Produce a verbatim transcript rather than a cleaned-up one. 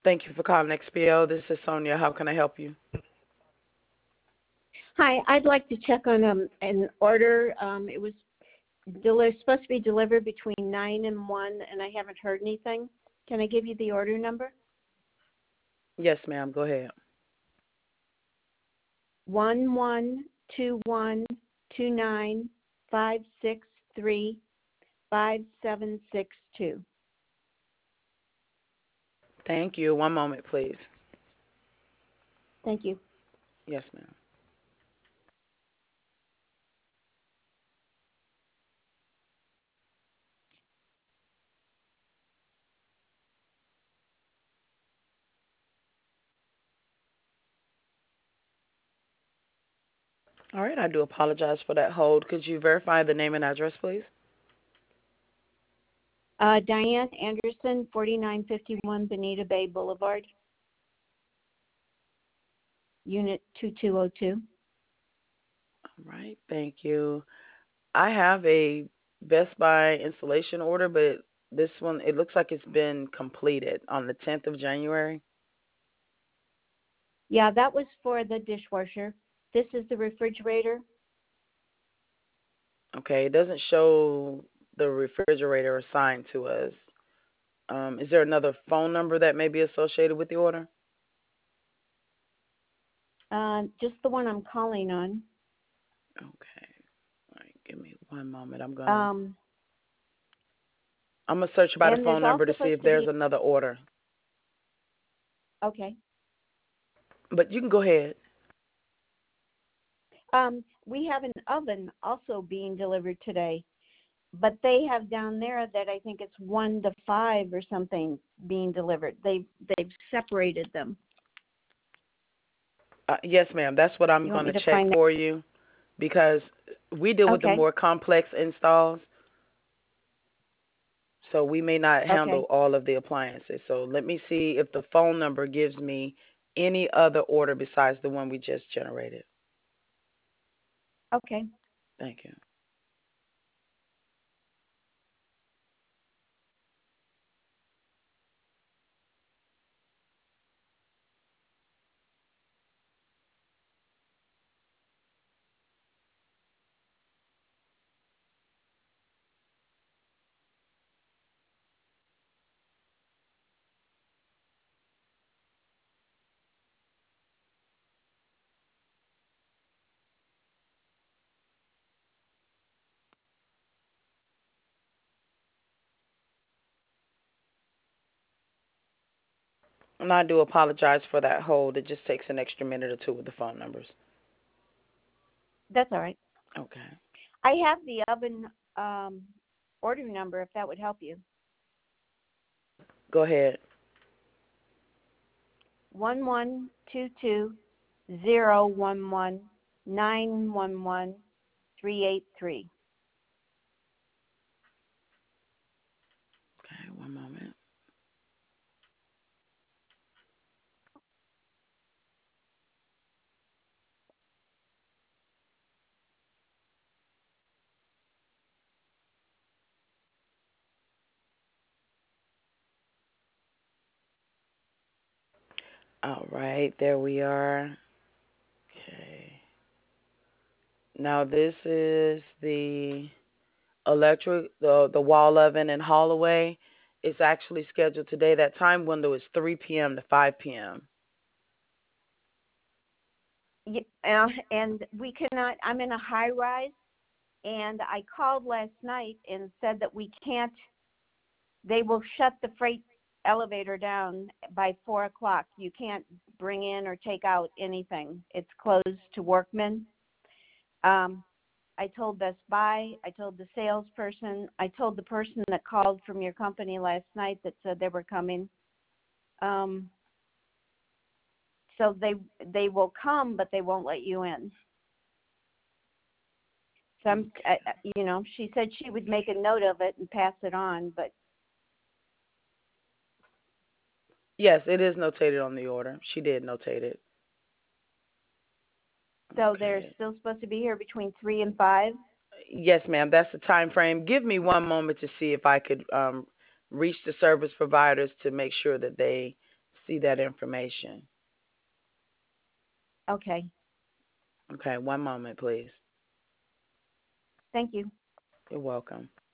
Thank you for calling X P O. This is Sonia. How can I help you? Hi, I'd like to check on um, an order. Um, it was deli- supposed to be delivered between nine and one, and I haven't heard anything. Can I give you the order number? Yes, ma'am. Go ahead. One one two one two nine five six three five seven six two. Thank you. One moment, please. Thank you. Yes, ma'am. All right. I do apologize for that hold. Could you verify the name and address, please? Uh, Diane Anderson, forty-nine fifty-one Bonita Bay Boulevard, Unit two two zero two. All right. Thank you. I have a Best Buy installation order, but this one, it looks like it's been completed on the tenth of January. Yeah, that was for the dishwasher. This is the refrigerator. Okay. It doesn't show the refrigerator assigned to us. Um, is there another phone number that may be associated with the order? Uh, just the one I'm calling on. Okay. All right. Give me one moment. I'm gonna Um, I'm gonna search by the and there's phone number also to see supposed if to there's be, another order. okay. But you can go ahead. Um, we have an oven also being delivered today, but they have down there that I think it's one to five or something being delivered. They they've separated them. Uh, yes, ma'am. That's what I'm You want me gonna to check find for you because we deal that? with the Okay. more complex installs, so we may not handle Okay. all of the appliances. So let me see if the phone number gives me any other order besides the one we just generated. Okay. Thank you. And I do apologize for that hold. It just takes an extra minute or two with the phone numbers. That's all right. Okay. I have the oven um, order number if that would help you. Go ahead. One one two two zero one one nine one one three eight three. Okay, one moment. All right, there we are. Okay. Now this is the electric, the the wall oven in Holloway. It's actually scheduled today. That time window is three p m to five p m. Yeah, uh, and we cannot. I'm in a high rise, and I called last night and said that we can't. They will shut the freight elevator down by four o'clock. You can't bring in or take out anything. It's closed to workmen. Um, I told Best Buy. I told the salesperson. I told the person that called from your company last night that said they were coming. Um, so they they will come, but they won't let you in. So I'm, I, you know, she said she would make a note of it and pass it on, but Yes, it is notated on the order. She did notate it. so they're Okay. still supposed to be here between three and five. Yes, ma'am. That's the time frame. Give me one moment to see if I could um, reach the service providers to make sure that they see that information. Okay. Okay, one moment, please. Thank you. You're welcome.